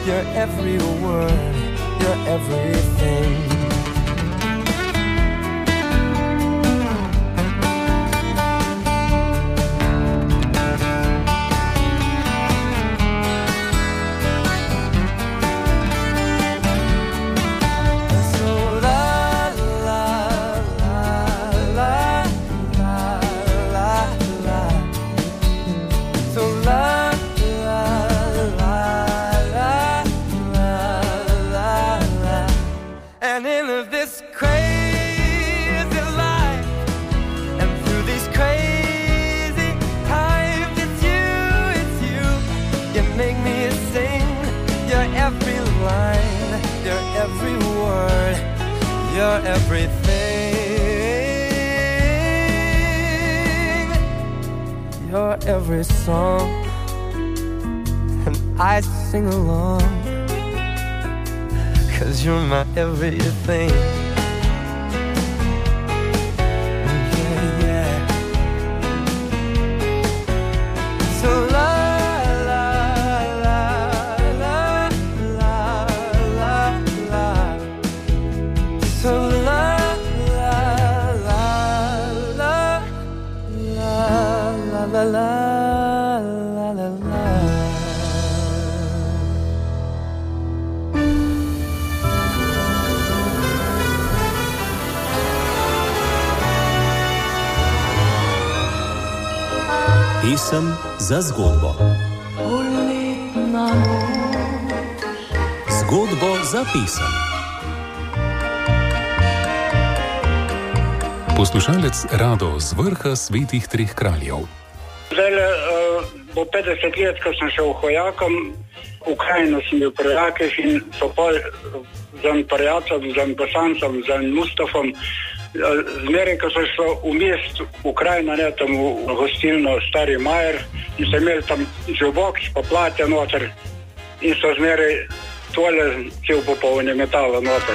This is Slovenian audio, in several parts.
You're every word, you're everything. You're everything. You're every song, and I sing along, 'cause you're my everything. Yeah, yeah. So la la la la la la la. So la la la la la la la la la la. Pisem za zgodbo. Zgodbo za pisem. Poslušalec Rado z vrha Svetih treh kraljev. Zdaj bo 50 let, ko sem šel hojakom, v Ukrajino sem bil pri Rakih in so pol z en prijateljem, z en bosancem, z en Mustafom, zmeraj, ko so šlo v mest Ukrajina, ne, tam v gostilno Stari Majer, in so imeli tam žuboks, pa platja noter, in so zmeraj tole cel popolne metala noter.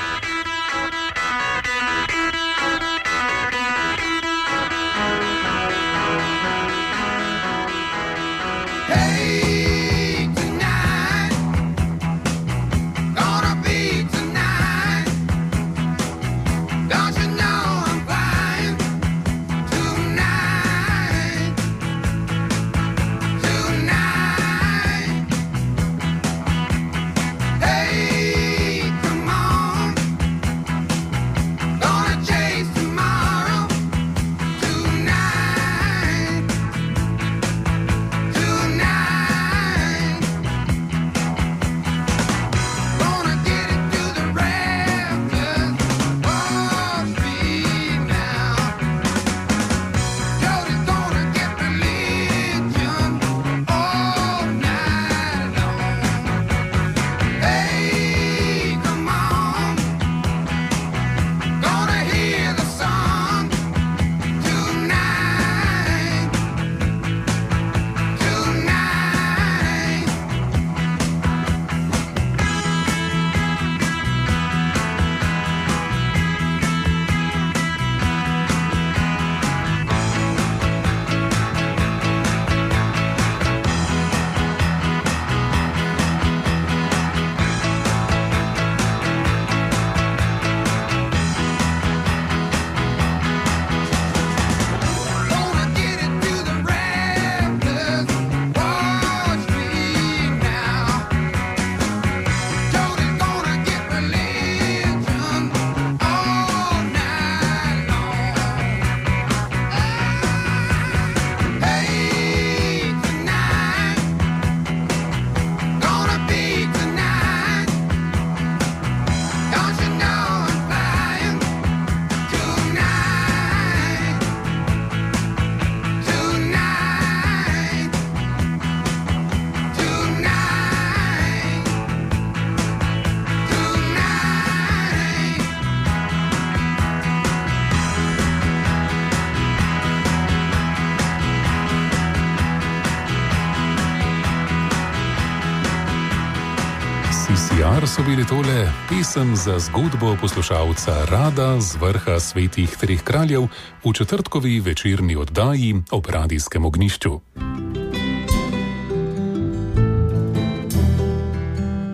CCR so bili tole pisem za zgodbo poslušalca Rada z vrha Svetih treh kraljev v četrtkovi večerni oddaji ob radijskem ognjišču.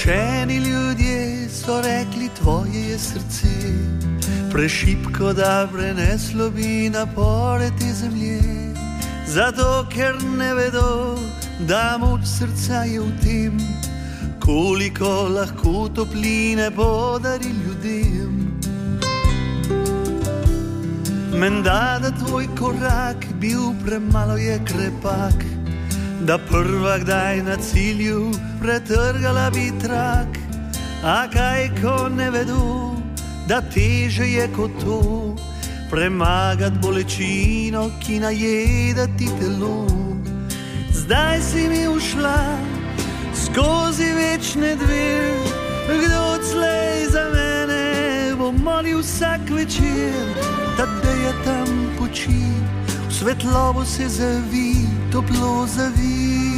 Učeni ljudje so rekli, tvoje je srce prešipko, da preneslo bi napore te zemlje. Zato, ker ne vedo, da moč srca je v tem, koliko lahko topline podari ljudem. Menda, da tvoj korak bil premalo je krepak, da prva kdaj na cilju pretrgala bi trak. A kaj, ko ne vedo, da teže je kot to, premagat bolečino, ki najeda ti telo. Zdaj si mi ušla skozi večne dvere, kdo odslej za mene bo molil vsak večer. Tadeja tam poči, v svetlobo se zavi, toplo zavi.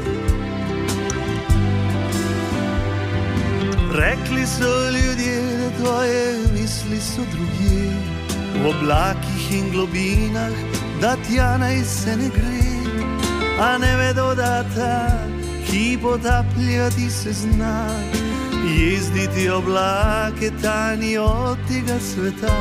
Rekli so ljudje, da tvoje misli so drugje, v oblakih in globinah, da tja naj se ne gre. A ne vedo, da ta, ki potapljati se zna, jezditi oblake tani od tega sveta.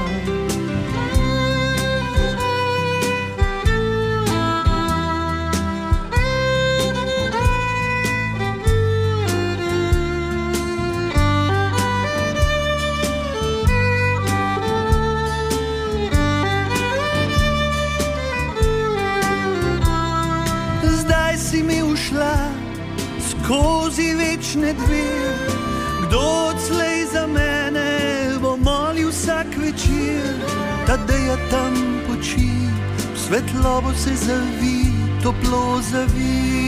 Skozi večne dvere, kdo odslej za mene bo molil vsak večer. Tadeja tam poči, v svetlobo se zavi, toplo zavi.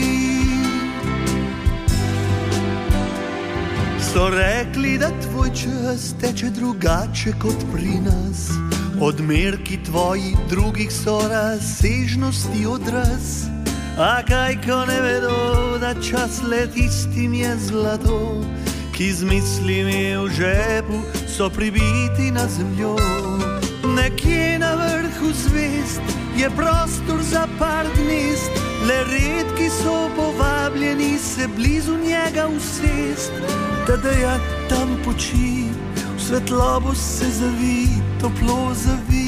So rekli, da tvoj čas teče drugače kot pri nas, odmerki tvoji drugih so razsežnosti odraz. A kaj, ko ne vedo, da čas let istim je zlato, ki z mislimi v žepu so pribiti na zemljo. Nekje na vrhu zvest je prostor za par gnezd, le redki so povabljeni se blizu njega usest. Tadeja tam poči, v svetlobo se zavi, toplo zavi.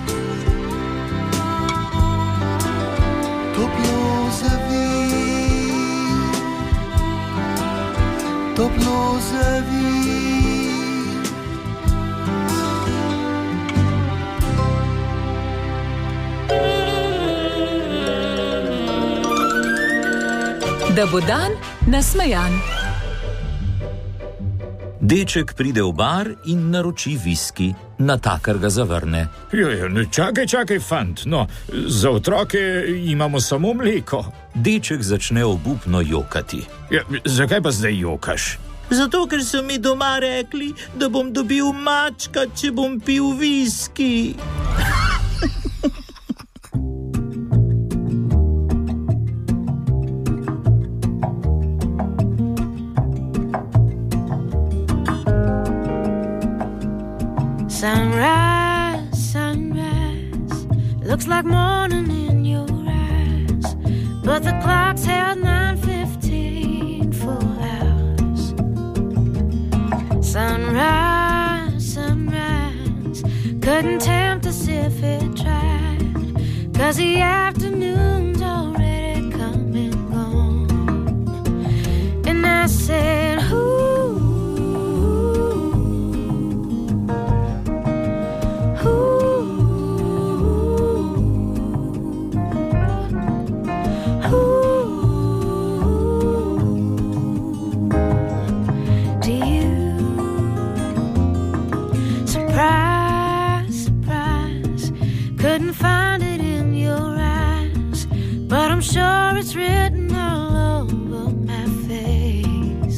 Toplo zavi, toplo zavi. Da bo dan nasmejan. Deček pride v bar in naroči viski, natakar ga zavrne. Čakaj, fant, no, za otroke imamo samo mleko. Deček začne obupno jokati. Zakaj pa zdaj jokaš? Zato, ker so mi doma rekli, da bom dobil mačka, če bom pil viski. Sunrise, sunrise, looks like morning in your eyes, but the clock's held 9:15 for hours. Sunrise, sunrise, couldn't tempt us if it tried, 'cause the afternoon's already come and gone. And I said, ooh, sure it's written all over my face.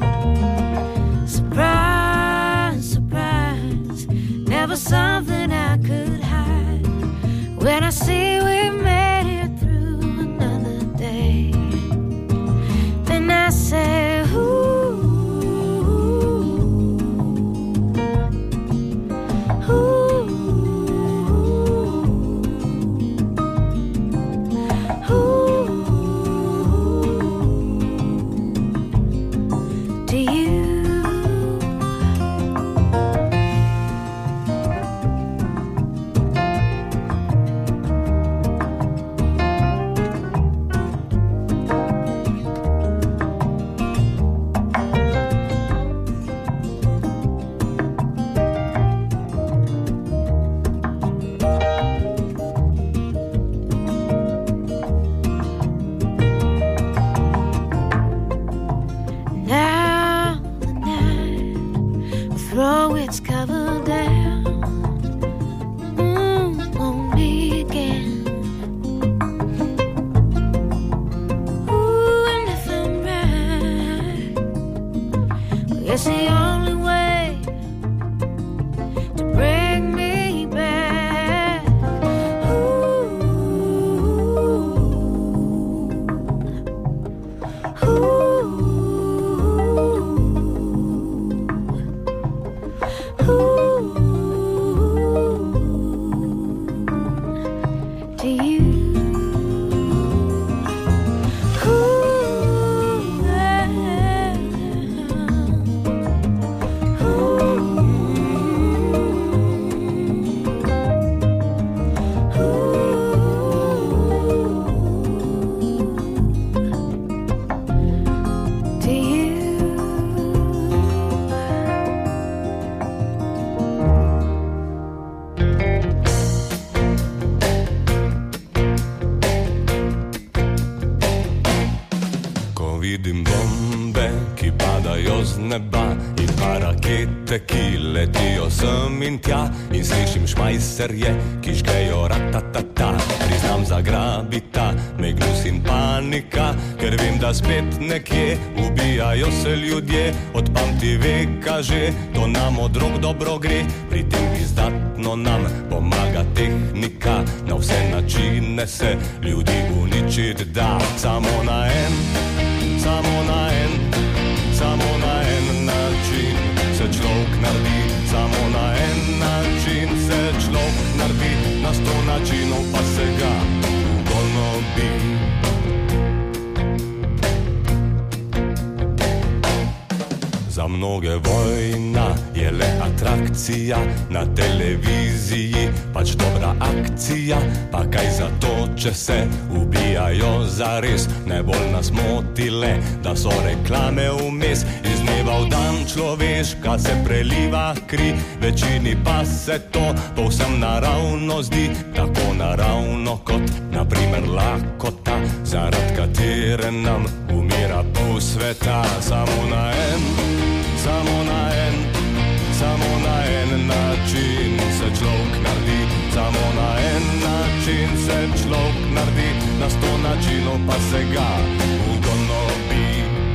Surprise, surprise, never something I could hide. When I see we made it through another day, then I say, ooh, to you. vidim bombe, ki padajo z neba, in pa rakete, ki letijo sem in tja, in slišim šmajserje, ki žgejo ratatata. Priznam, zagrabita me gnus in panika, ker vem, da spet nekje ubijajo se ljudje. Od pamti veka že, to nam od rok dobro gre, pri tem izdatno nam pomaga tehnika, na vse načine se ljudi uničiti da. Samo na en način se človek naredi, samo na en način se človek naredi, na 100 načinov pa se ga ugonobi. Za mnoge vojna je le atrakcija, na televiziji pač dobra akcija, pa kaj za to, če se ubijajo zares. Najbolj nas moti le, da so reklame vmes, iz dneva v dan človeška se preliva kri, večini pa se to povsem naravno zdi, tako naravno kot naprimer lakota, zaradi katere nam umira pol sveta. Samo na en način se človek naredi, samo na en način se človek naredi, na 100 načinov pa se ga ugonobi.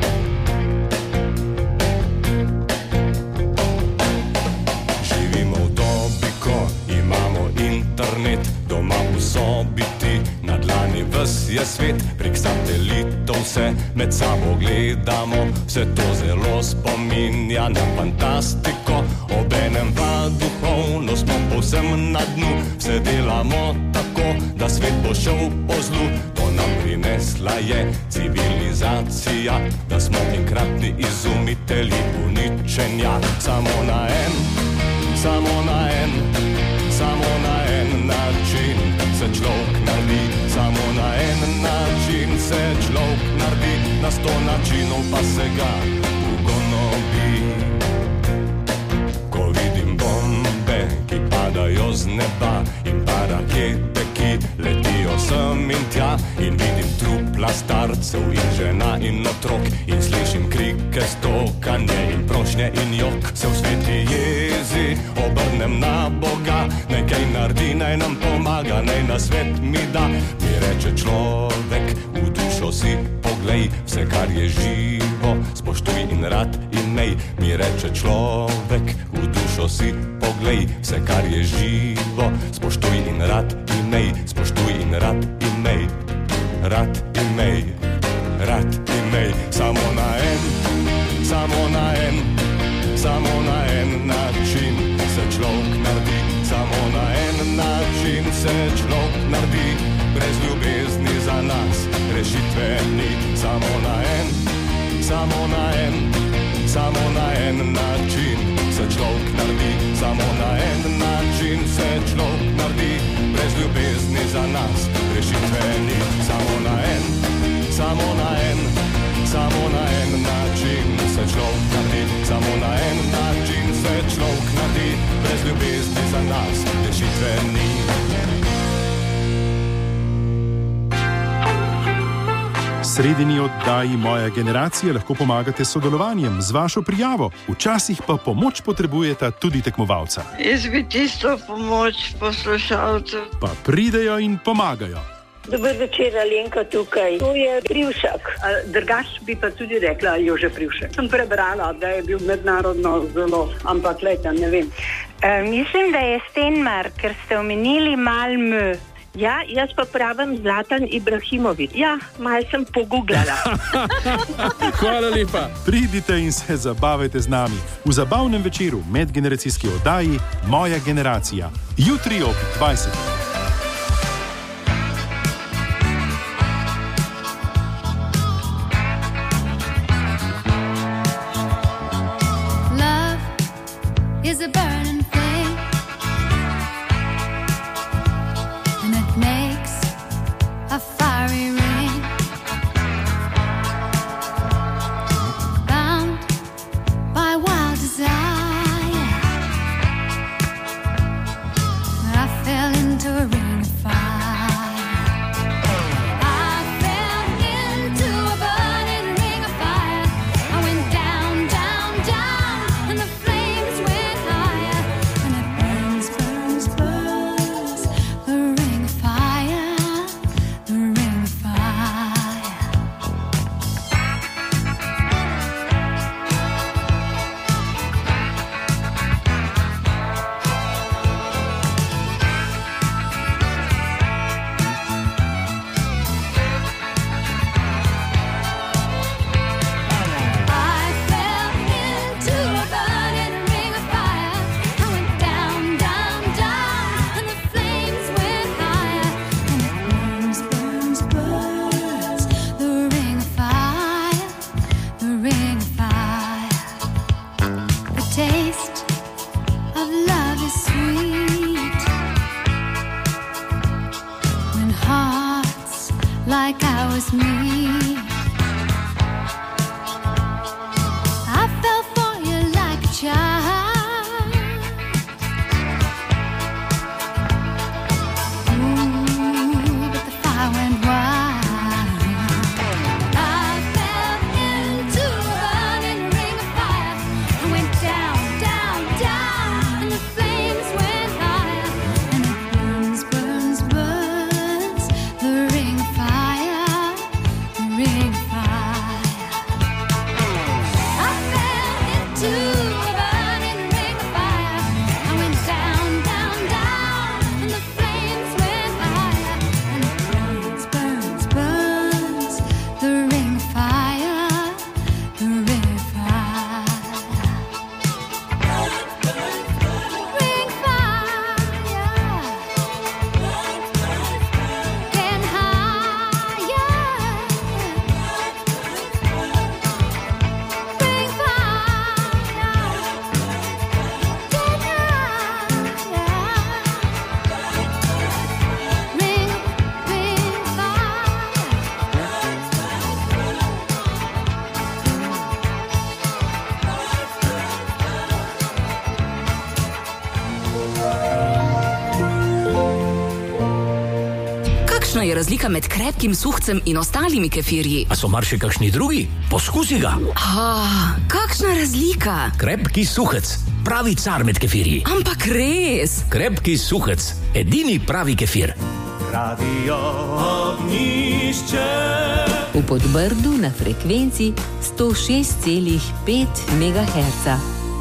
Živimo v dobi, ko imamo internet, doma v sobi ti, na dlani ves je svet, prek satelitov se med sabo gledamo, vse to zelo spominja na fantastiko, obenem pa duhovno smo povsem na dnu, vse delamo tako, da svet bo šel po zlu, to nam prinesla je civilizacija, da smo enkratni izumitelji uničenja. Samo na en način se človek naredi, samo na en način se človek naredi, na 100 načinov pa se ga ugonobi. Ko vidim bombe, ki padajo z neba, in pa rakete, ki letijo sem in tja, in vidim trupla starcev in žena in otrok, in slišim krike, stokanje in prošnje in jok, se v sveti jezi obrnem na Boga, naj kaj naredi, naj nam pomaga, naj na svet mi da. Mi reče človek, v dušo si poglej, vse kar je živo spoštuj in rad imej. Mi reče človek, v dušo si poglej, vse kar je živo spoštuj in rad imej, spoštuj in rad imej, rad imej, rad imej. Samo na en način se človek naredi, samo na en način se človek naredi, brez ljubezni za nas rešitve ni. Samo na en način se človek naredi, samo na en način se človek naredi, brez ljubezni za nas rešitve ni. Samo na en način se človek naredi, samo na en način se človek naredi, brez ljubezni za nas rešitve ni. Sredini oddaji Moja generacija lahko pomagate s sodelovanjem, z vašo prijavo, včasih pa pomoč potrebujeta tudi tekmovalca. Jaz bi tisto pomoč poslušalcev. Pa pridejo in pomagajo. Dober večer, Alenka tukaj. To je Privšek. Drugač bi pa tudi rekla Jože Privšek. Sem prebrala, da je bil mednarodno zelo, ampak lejte, ne vem. Mislim, da je Stenmark, ker ste omenili Malmö. Ja, jaz pa pravim Zlatan Ibrahimović. Ja, malo sem pogooglala. Hvala lepa. Pridite in se zabavajte z nami v zabavnem večeru medgeneracijski oddaji Moja generacija. Jutri ob 20. Is a burning flame, and it makes a fiery ring, bound by wild desire. I fell into like I was me. I fell for you like a child. Ooh, but the fire went wild. I fell into a burning ring of fire and went down, down, down, and the flames went higher. And it burns, burns, burns, the ring of fire, the ring of fire. I fell into a burning ring of fire. I went down, down, down, and the flames went higher. And it burns, burns, burns, the ring of fire, the ring of fire. Ring of fire, getting higher. Ring of Kakšna je razlika med krepkim suhcem in ostalimi kefirji? A so mar še kakšni drugi? Poskusi ga. Kakšna razlika? Krepki suhec, pravi car med kefirji. Ampak res? Krepki suhec, edini pravi kefir. Radio Ognišče. V Podbrdu na frekvenci 106,5 MHz.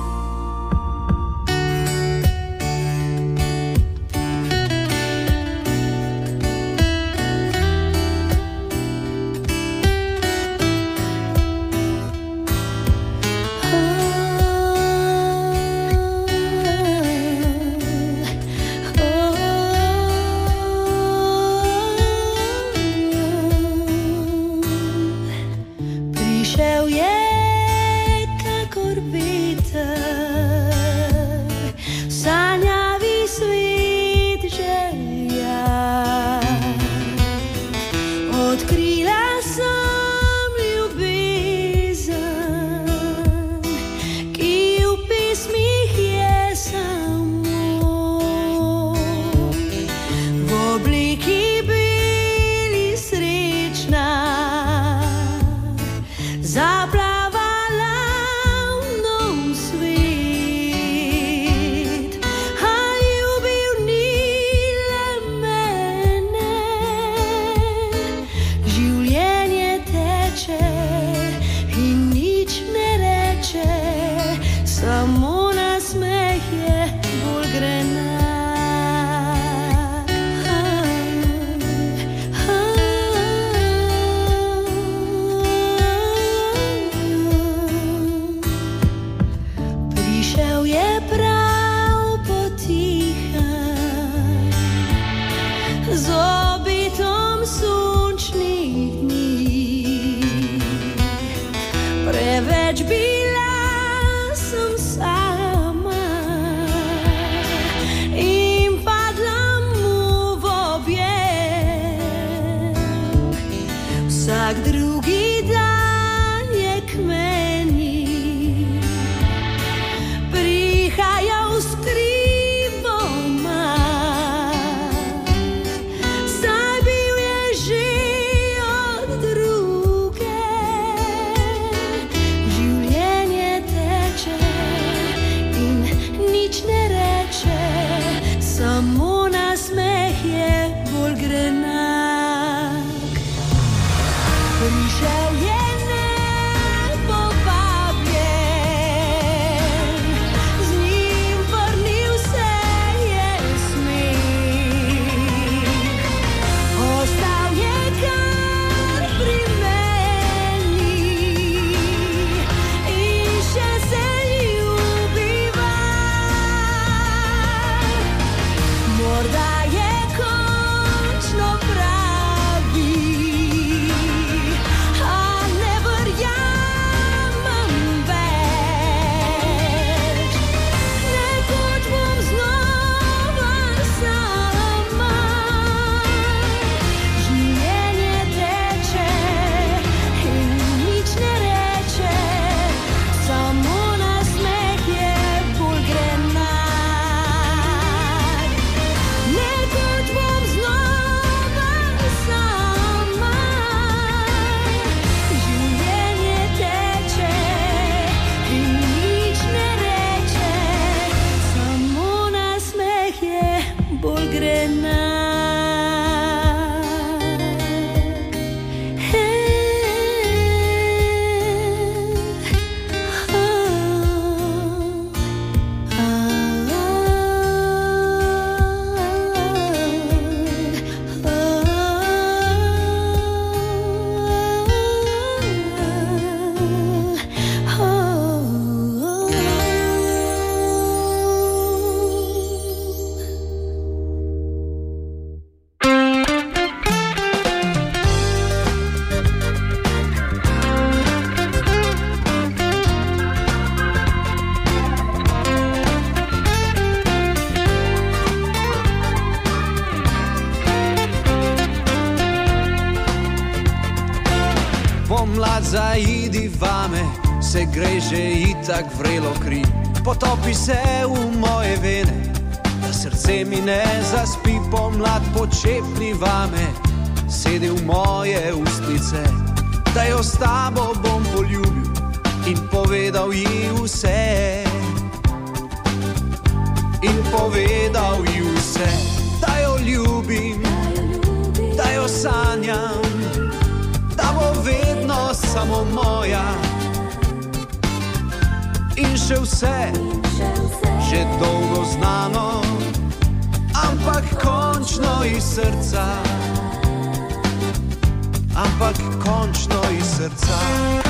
Prišel je kakor veter, sanjavi svet želja. Odkrila sem ljubezen, ki v pesmih je samo. V obliki bili srečna, zaplavala v nov svet. A ljubil ni le mene, življenje teče in nič ne reče, samo nasmeh je bolj grenak. Prišel je prav potihem, z obetom sončnih dni. Preveč bila sem sama in padla mu v objem. Vsak drugi dan je k meni prihajal skrivoma, saj bil je že od druge. Življenje teče in nič ne reče, samo nasmeh je bolj grenak. Prišel je nepovabljen, z njim vrnil se je smeh. Ostal je kar pri meni in še se ljubiva. Morda je končno pravi, a Pomlad zaidi vame, se gre že itak vrelo kri. Potopi se v moje vene, da srce mi ne zaspi. Pomlad počepni vame, sedi v moje ustnice, da jo s tabo bom poljubil in povedal ji vse. In povedal ji vse, da jo ljubim, da jo sanjam, da bo vedno samo moja. In še vse, že dolgo znano, ampak končno iz srca. Ampak končno iz srca.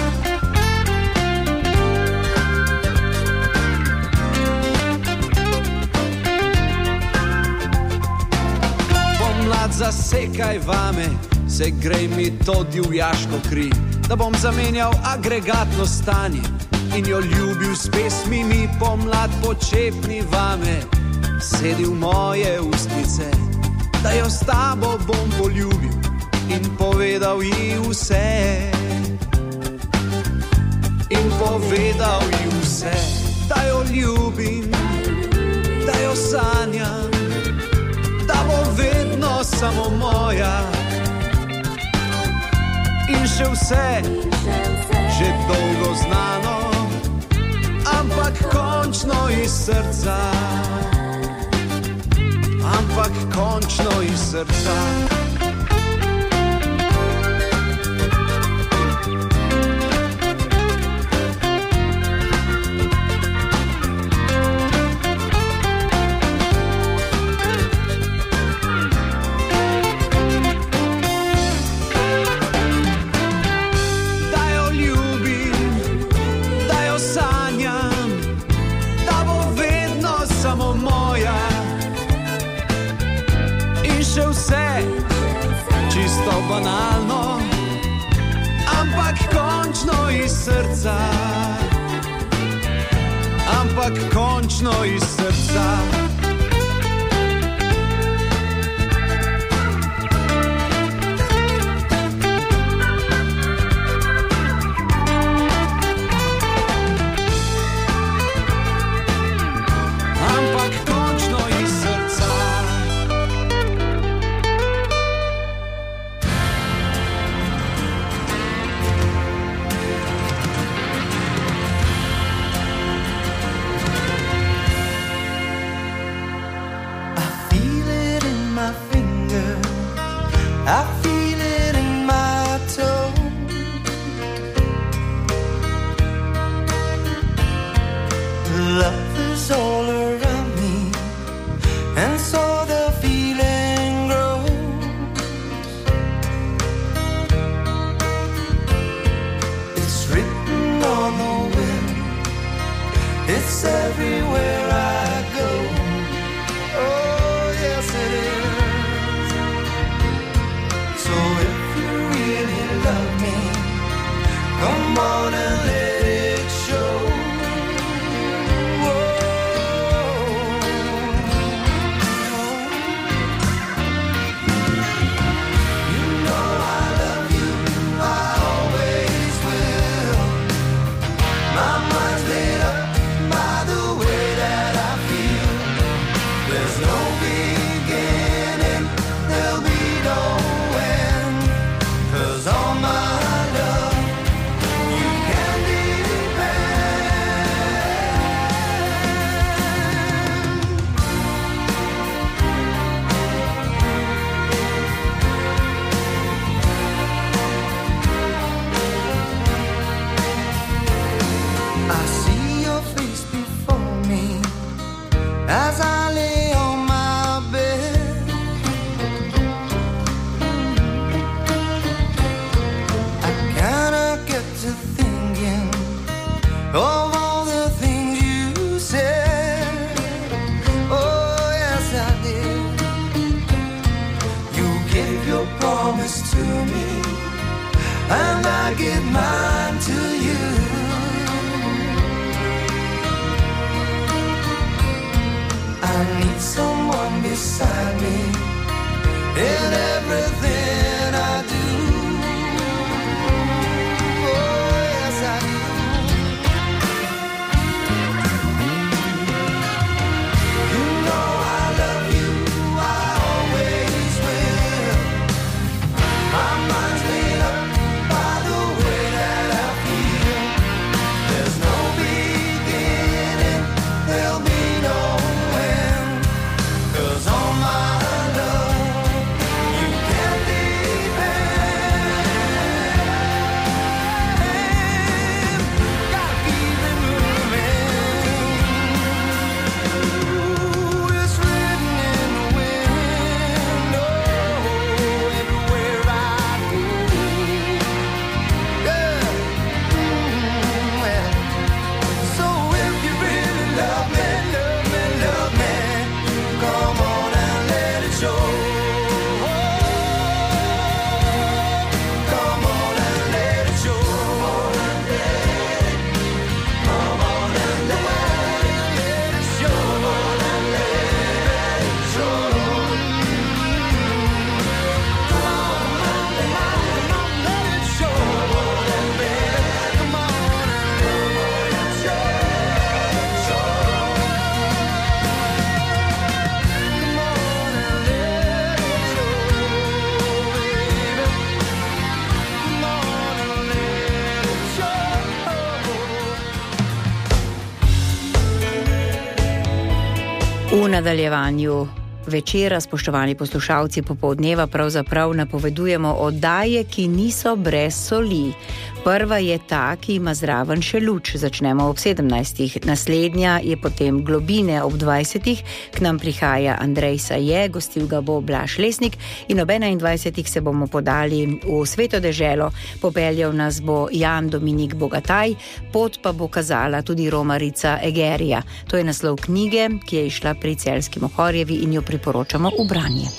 Pomlad zasekaj vame, se grej mi to divjaško kri, da bom zamenjal agregatno stanje in jo ljubil s pesmimi. Pomlad počepni vame, sedi v moje ustnice, da jo s tabo bom poljubil in povedal ji vse. In povedal ji vse, da jo ljubim, da jo sanjam, da bo vedno samo moja. In še vse, že dolgo znano, ampak končno iz srca. Ampak končno iz srca. Banalno, ampak končno iz srca. Ampak končno iz srca. Ampak končno iz srca. I feel it in my toe. Love is all around me, and so the feeling grows. It's written on the wind, it's everywhere I go. Oh, yes it is. So if you really love me, come on and let it show. As I lay on my bed, I kinda get to thinking of all the things you said. Oh yes I did. You gave your promise to me, and I give mine to you. I need someone beside me in everything I do. V nadaljevanju večera, spoštovani poslušalci, popoldneva pravzaprav napovedujemo oddaje, ki niso brez soli. Prva je ta, ki ima zraven še luč. Začnemo ob 17. Naslednja je potem Globine ob 20. K nam prihaja Andrej Saje, gostil ga bo Blaž Lesnik in ob 21. se bomo podali v Sveto deželo. Popeljal nas bo Jan Dominik Bogataj, pot pa bo kazala tudi Romarica Egerija. To je naslov knjige, ki je išla pri Celjski Mohorjevi in jo priporočamo v branje.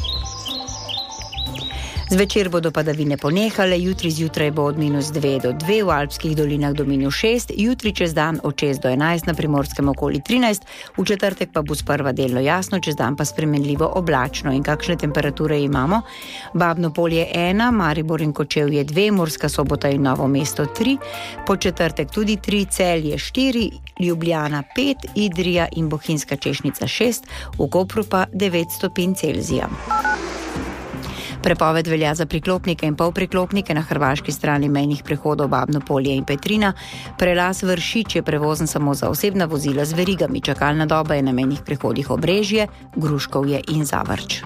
Zvečer bodo padavine ponehale, jutri zjutraj bo od -2 do 2, v Alpskih dolinah do -6, jutri čez dan od 6 do 11, na Primorskem okoli 13, v četrtek pa bo sprva delno jasno, čez dan pa spremenljivo oblačno. In kakšne temperature imamo? Babno Polje 1, Maribor in Kočevje 2, Murska Sobota in Novo mesto 3, po četrtek tudi 3, Celje 4, Ljubljana 5, Idrija in Bohinjska Češnica 6, v Kopru pa 9 stopinj Celzija. Prepoved velja za priklopnike in polpriklopnike na hrvaški strani mejnih prehodov Babno Polje in Petrina. Prelaz Vršič je prevozen samo za osebna vozila z verigami. Čakalna doba je na mejnih prehodih Obrežje, Gruškovje in Zavrč.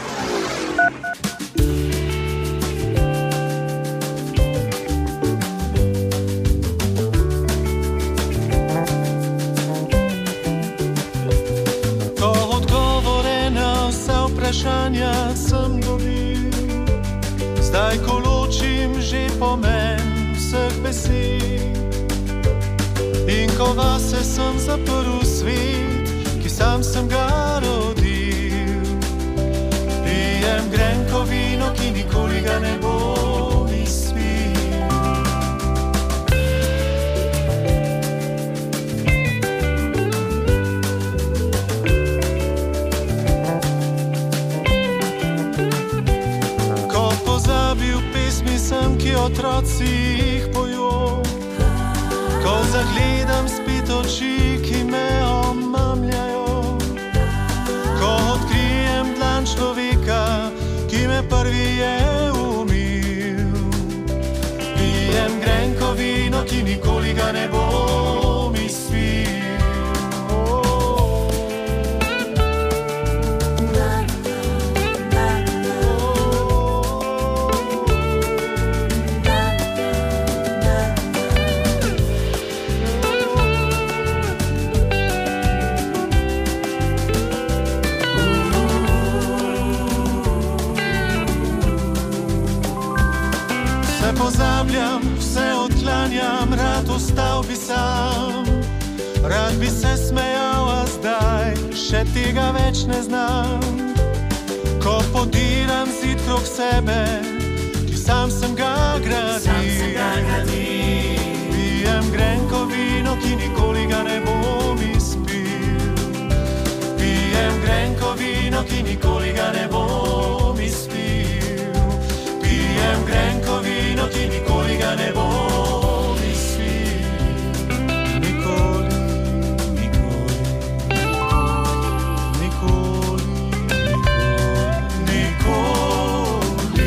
Ko odgovore na vse vprašanja sem dobil, zdaj, ko ločim že pomen vseh besed in ko vase sem zaprl svet, ki sam sem ga rodil, pijem grenko vino, ki nikoli ga ne bo izpil. Pozabil pesmi sem, ki otroci jih pojo, ko zagledam spet oči, ki me omamljajo, ko odkrijem dlan človeka, ki me prvi je umil, pijem grenko vino, ki nikoli ga ne bom izpil. Pozabljam, vse odklanjam, rad ostal bi sam, rad bi se smejal, a zdaj še tega več ne znam. Ko podiram zid krog sebe, ki sam sem ga gradil, pijem grenko vino, ki nikoli ga ne bom izpil, pijem grenko vino, ki nikoli ga ne bom izpil, pijem grenko vino, ki nikoli ga ne bom izpil. Nikoli, nikoli, nikoli, nikoli, nikoli.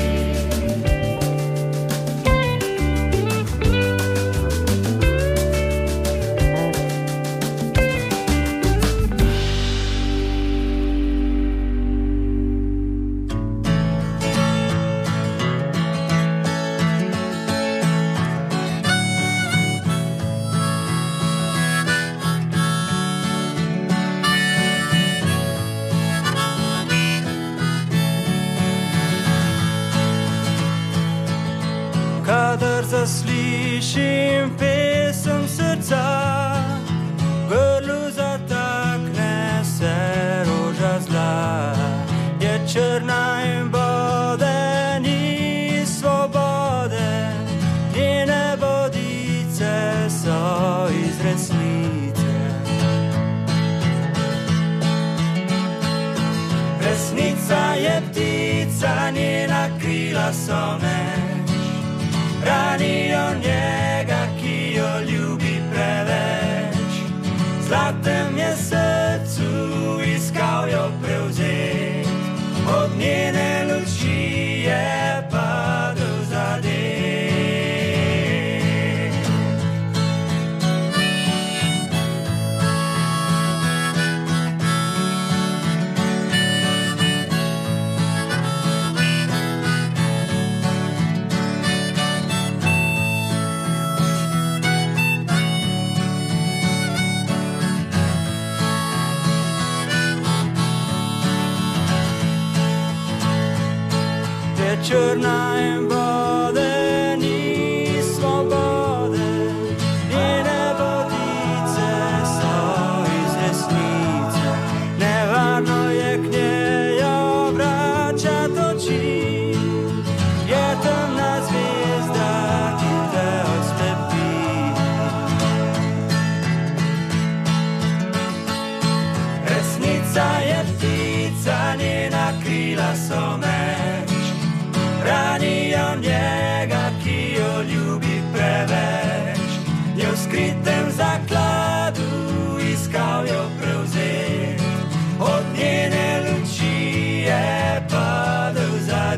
Kadar zaslišim pesem srca, grlu zatakne se roža zla, je črna in bode, ni svobode, njene vodice so iz resnice. Resnica je ptica, njena krila so meč, ranijo njega, ki jo ljubi preveč. Zlatem je srcu iskal jo prevzet, od njene luči je padel zadet. trna in vode, ni svobode, njene vodice so iz resnice, nevarno je k njej obračat oči, je temna zvezda, ki te oslepi. Resnica je ptica, njena krila so meč, branijo njega, ki jo ljubi preveč, je v skritem zakladu iskal jo prevzet, od njene luči je padel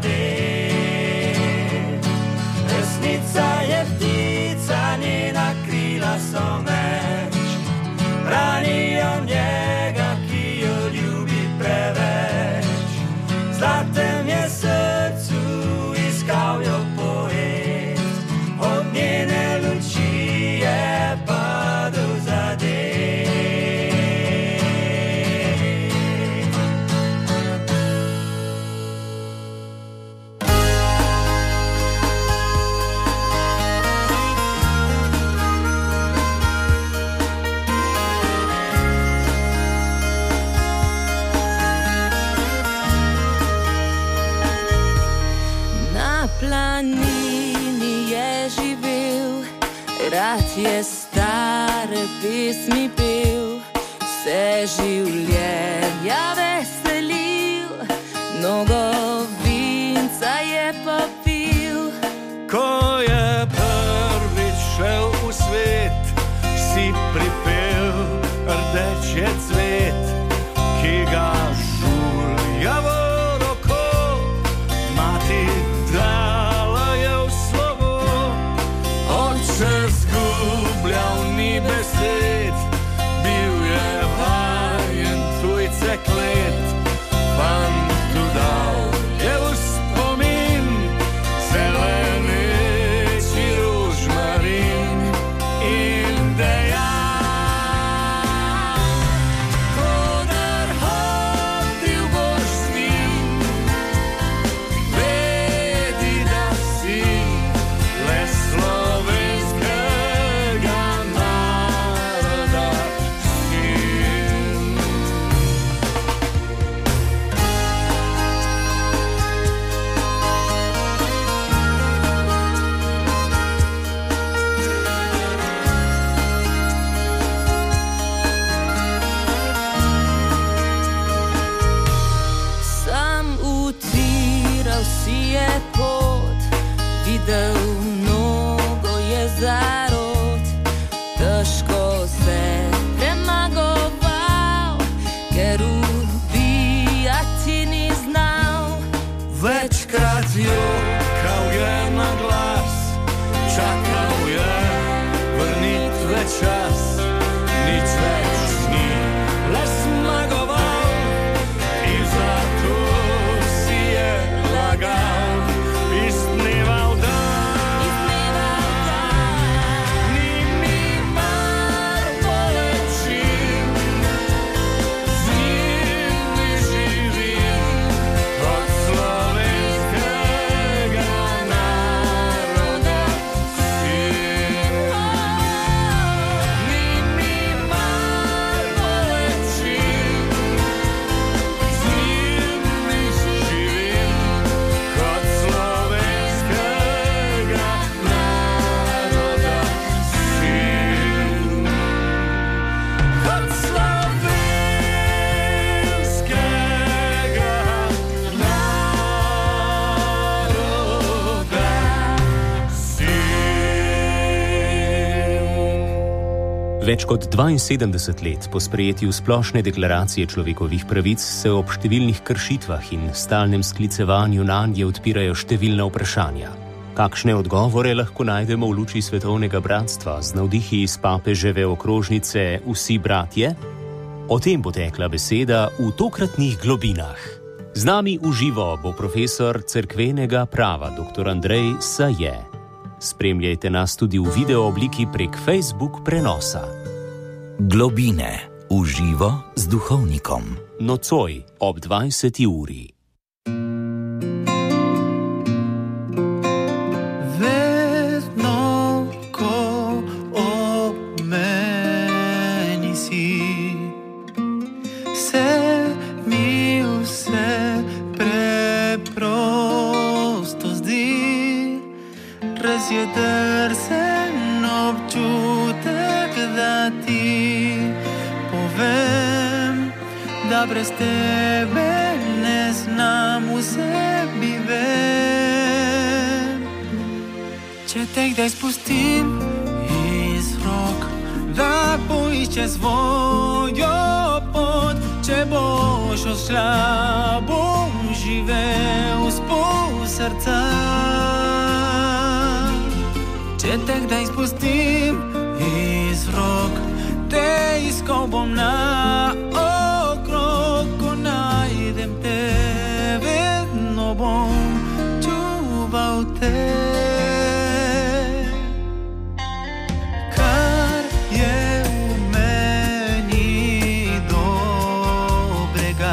zadet. Resnica je ptica, njena krila so meč, branijo njega, ki jo ljubi preveč, zlatem je srcu iskal jo poet, od njene luči je padel zadet. Na planini je živel, rad je stare pesmi pel, vse življenja veselil, mnogo vinca je pa pil. Ko je prvič šel v svet, si pripel rdeč je cvet, ki ga žulja v roko, mati dala je v slovo, oče zgubljal ni besed, bil je vajen tujce klet, fantu dal je v spomin zeleneči rožmarin in dejal, koder hodil boš z njim, vedi, da si le slovenskega naroda sin. Sam utiral si je pot, videl mnogo je zarod, težko se premagoval, ker ubijati ni znal. Večkrat jokal je na glas, čakal je vrnitve čas, nič več ni le zmagoval in zato si je lagal iz dneva v dan. Ni mi mar bolečin, z njimi živim od slovenskega naroda sin. Ni mi mar bolečin, z njimi živim od slovenskega naroda sin. Od slovenskega naroda sin. Več kot 72 let po sprejetju Splošne deklaracije človekovih pravic se ob številnih kršitvah in stalnem sklicevanju nanje odpirajo številna vprašanja. Kakšne odgovore lahko najdemo v luči svetovnega bratstva z navdihi iz papeževe okrožnice Vsi bratje? O tem bo tekla beseda v tokratnih globinah. Z nami v živo bo profesor cerkvenega prava dr. Andrej Saje. Spremljajte nas tudi v video obliki prek Facebook prenosa. Globine v živo z duhovnikom. Nocoj ob 20. uri. res je drsen občutek, da ti povem, da brez tebe ne znam v sebi vem. Če te kdaj spustim iz rok, da poišče svojo pot, če boš odšla, bom živel s pol srca. Če te kdaj spustim iz rok, te iskal bom na okrog, ko najdem te, vedno bom čuval te. Kar je v meni dobrega,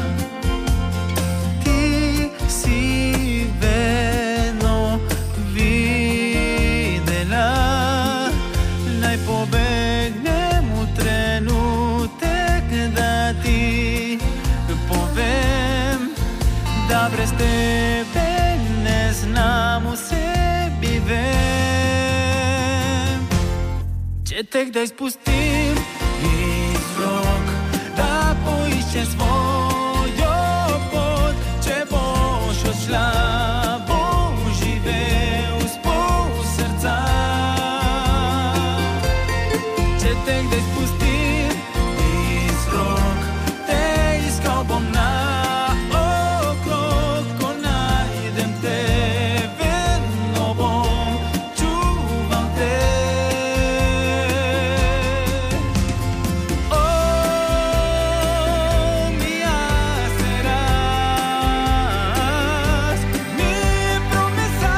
ti si vedno videla. Naj pobegnem v trenutek, da ti povem, da brez tebe ne znam v sebi vem. Če te kdaj spustim iz rok, da poišče svojo pot, če boš odšla, bom živel s pol srca. Če te kdaj spustim iz rok, te iskal bom na okrog, ko najdem te, vedno bom čuval te. Mi serás mi promesa.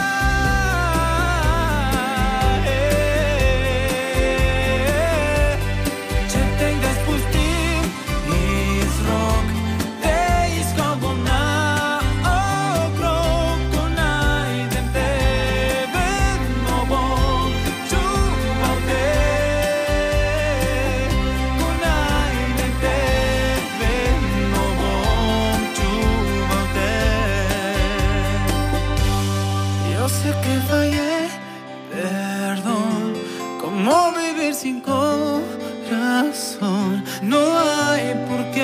Če te kdaj spustim iz rok, te iskal bom na okrog, ko najdem te, vedno bom čuval te. Ko najdem te, vedno bom čuval te. Yo sé que fallé, perdón, ¿cómo vivir sin corazón? No hay por qué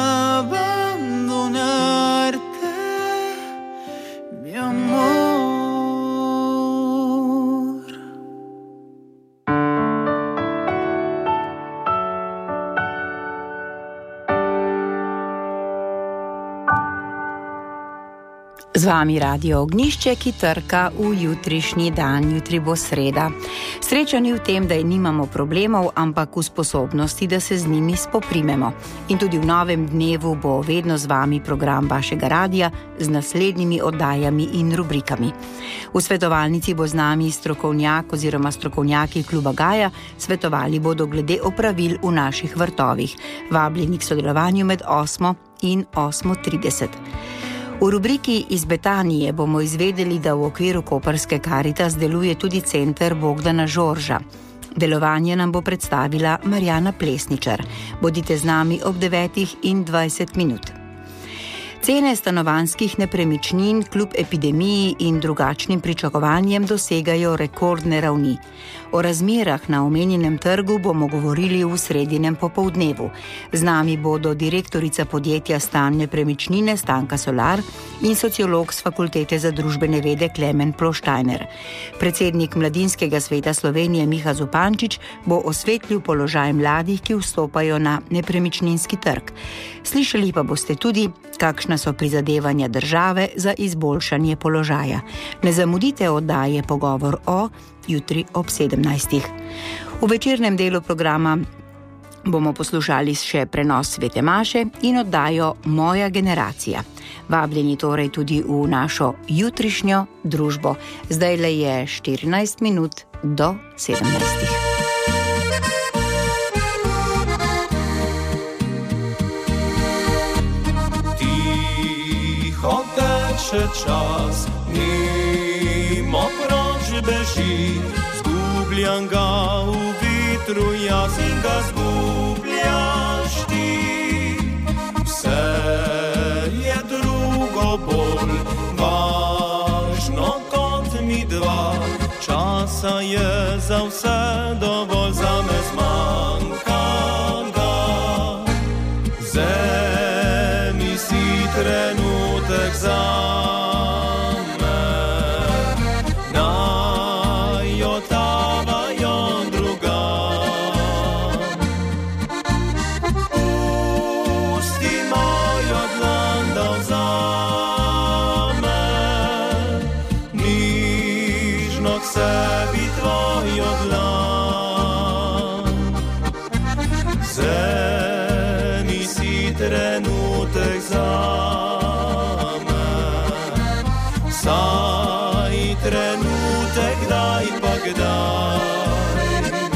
abandonarte, mi amor. Z vami Radio Ognjišče, ki trka v jutrišnji dan. Jutri bo sreda. Sreča ni v tem, da nimamo problemov, ampak v sposobnosti, da se z njimi spoprimemo. In tudi v novem dnevu bo vedno z vami program vašega radia z naslednjimi oddajami in rubrikami. V svetovalnici bo z nami strokovnjak oziroma strokovnjaki kluba Gaja, svetovali bodo glede opravil v naših vrtovih. Vabljeni k sodelovanju med 8 in 8:30. V rubriki Iz Betanije bomo izvedeli, da v okviru koprske Karitas deluje tudi center Bogdana Žorža. Delovanje nam bo predstavila Marjana Plesničar. Bodite z nami ob 9:20. Cene stanovanjskih nepremičnin kljub epidemiji in drugačnim pričakovanjem dosegajo rekordne ravni. O razmerah na omenjenem trgu bomo govorili v sredinem popoldnevu. Z nami bodo direktorica podjetja Stan nepremičnine Stanka Solar in sociolog s Fakultete za družbene vede Klemen Ploštajner. Predsednik Mladinskega sveta Slovenije Miha Zupančič bo osvetlil položaj mladih, ki vstopajo na nepremičninski trg. Slišali pa boste tudi, kakšna so prizadevanja države za izboljšanje položaja. Ne zamudite oddaje Pogovor o jutri ob 17. V večernem delu programa bomo poslušali še prenos Svete Maše in oddajo Moja generacija. Vabljeni torej tudi v našo jutrišnjo družbo. Zdajle je 14 minut do 17. Teče čas, mimo proč beži, zgubljan ga v vitru, jaz in ga zgubljaš ti. Vse je drugo bolj važno kot mi dva, časa je za vse, dovolj zame zmanjka ga. Vzemi si trenutek zame, naj otavajo drugam. Pusti mojo dlan, da vzame nižno k sebi tvojo dlan. Vzemi si trenutek zame, vsaj trenutek, daj pa kdaj.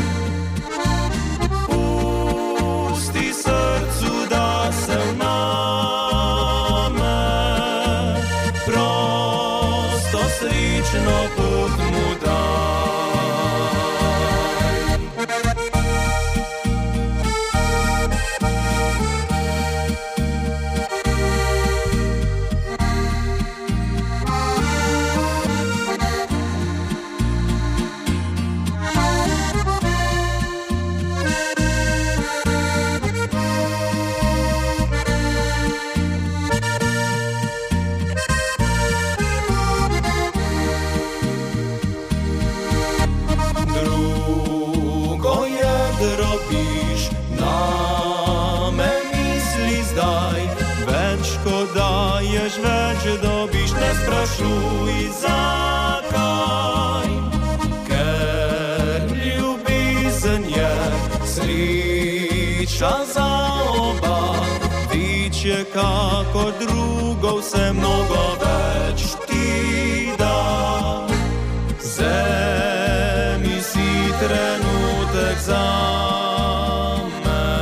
Pusti srcu, da se vname, prosto srečno pot mu daj. Drugo jedro piš, name misli zdaj, več ko daješ, več dobiš, ne sprašuj zakaj. Ker ljubezen je sreča za oba, večje kakor drugo, vse mnogo več ti da. Vzemi si trenutek zame,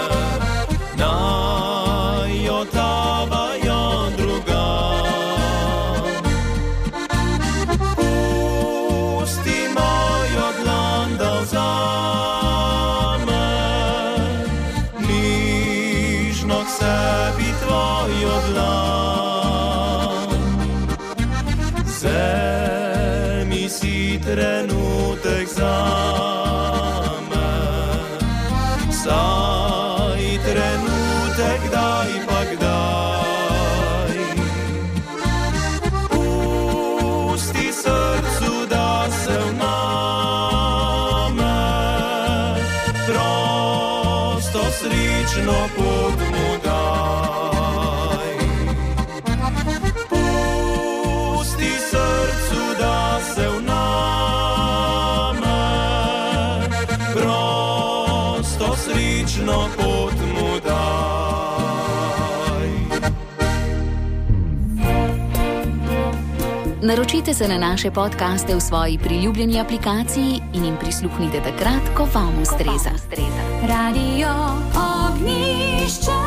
naj otavajo drugam. Pusti mojo dlan, da vzame nižno k sebi tvojo dlan. Vzemi si trenutek zame, vsaj trenutek, daj pa kdaj. Pusti srcu, da se vname, prosto srečno pot mu daj. Pusti srcu, da se vname, prosto srečno pot mu daj. Naročite se na naše podcaste v svoji priljubljeni aplikaciji in jim prisluhnite takrat, ko vam ustreza. Radio Ognjišče.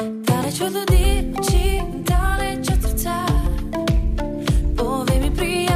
Daleč od ljudi, oči, daleč od srca. Povej mi, prijatelj,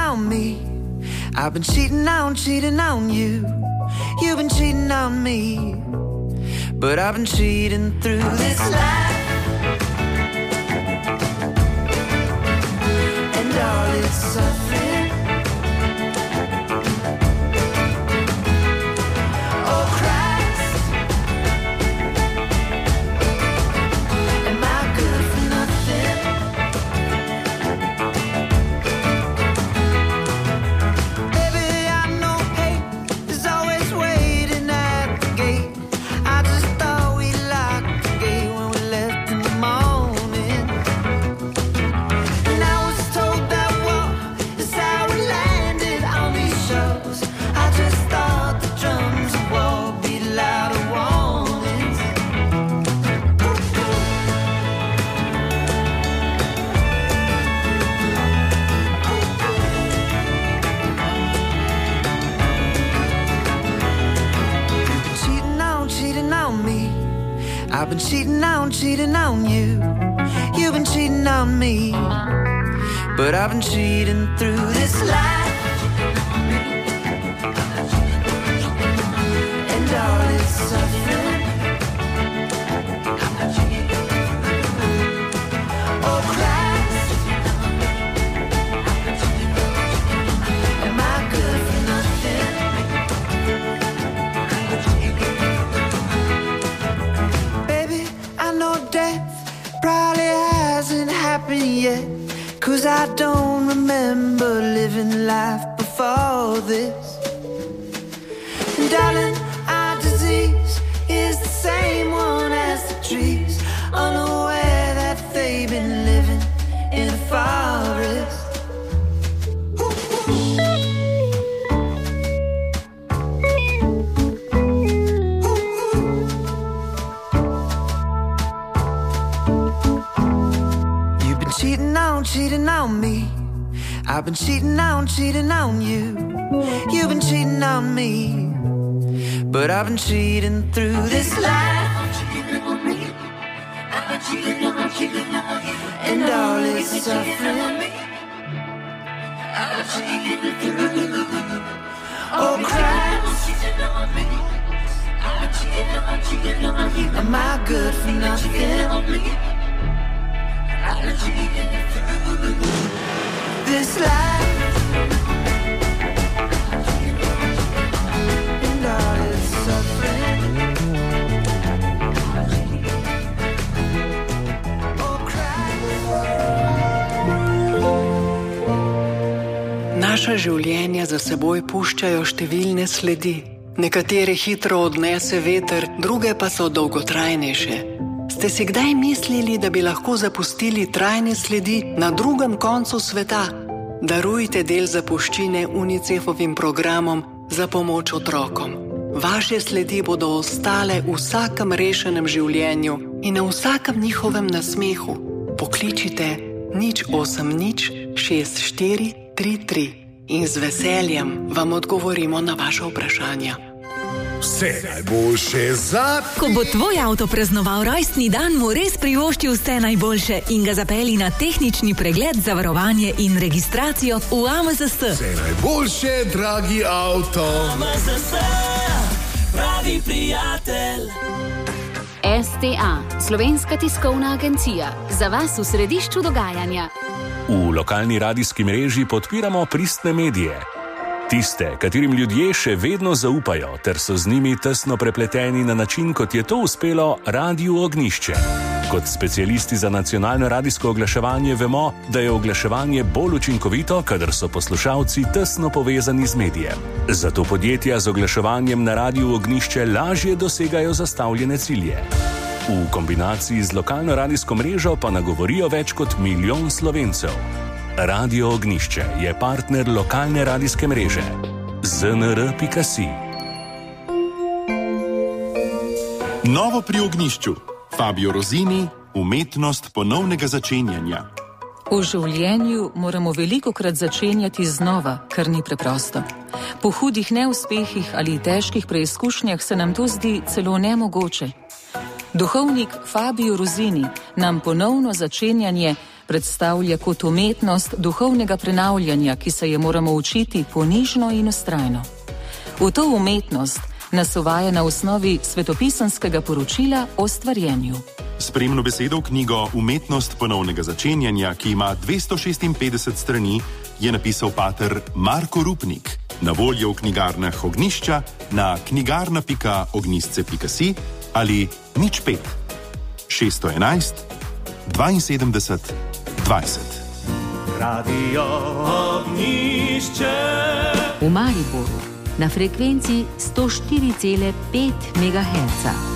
on me. I've been cheating on you. You've been cheating on me. But I've been cheating through this life. And all its suffering. Oh Christ, am I good for nothing? Baby, I know hate is always waiting at the gate. I just thought we locked the gate when we left in the morning. And I was told that war is how we landed on these shores. I just thought the drums of war beat louder warnings. Cheating on me. I've been cheating on you. You've been cheating on me. But I've been cheating through this life. And all its suffering. Oh Christ, am I good for nothing? Baby, I know death probably hasn't happened yet, 'cause I don't remember living life before this. And darling, our disease is the same one as the trees, unaware that they've been living in a forest. You've been cheating on me. I've been cheating on you. You've been cheating on me. But I've been cheating through this life. And all its suffering. Oh Christ, am I good for nothing? This life and all its suffering. Oh Naša življenja za seboj puščajo številne sledi. Nekatere hitro odnese veter, druge pa so dolgotrajnejše. Ste si kdaj mislili, da bi lahko zapustili trajne sledi na drugem koncu sveta? Darujte del zapuščine UNICEF-ovim programom za pomoč otrokom. Vaše sledi bodo ostale v vsakem rešenem življenju in na vsakem njihovem nasmehu. Pokličite 080 64 33 in z veseljem vam odgovorimo na vaše vprašanja. Vse najboljše za... Ko bo tvoj avto praznoval rojstni dan, mu res privošči vse najboljše in ga zapeli na tehnični pregled, zavarovanje in registracijo v AMZS. Vse najboljše, dragi avto. AMZS, pravi prijatelj. STA, Slovenska tiskovna agencija. Za vas v središču dogajanja. V lokalni radijski mreži podpiramo pristne medije. Tiste, katerim ljudje še vedno zaupajo, ter so z njimi tesno prepleteni na način, kot je to uspelo Radiu Ognjišče. Kot specialisti za nacionalno radijsko oglaševanje vemo, da je oglaševanje bolj učinkovito, kadar so poslušalci tesno povezani z medijem. Zato podjetja z oglaševanjem na Radiu Ognjišče lažje dosegajo zastavljene cilje. V kombinaciji z lokalno radijsko mrežo pa nagovorijo več kot 1 milijon Slovencev. Radio Ognjišče je partner lokalne radijske mreže znr.si. Novo pri Ognjišču. Fabio Rozini, umetnost ponovnega začenjanja. V življenju moramo velikokrat začenjati znova, kar ni preprosto. Po hudih neuspehih ali težkih preizkušnjah se nam to zdi celo nemogoče. Duhovnik Fabio Rozini nam ponovno začenjanje predstavlja kot umetnost duhovnega prenavljanja, ki se je moramo učiti ponižno in vztrajno. V to umetnost nas uvaja na osnovi svetopisanskega poročila o stvarjenju. Spremno besedo v knjigo Umetnost ponovnega začenjanja, ki ima 256 strani, je napisal pater Marko Rupnik. Na voljo v knjigarnah Ognjišča na knjigarna.ognjisce.si ali 05 611 72 20. Radio Ognjišče. V Mariboru na frekvenci 104,5 MHz.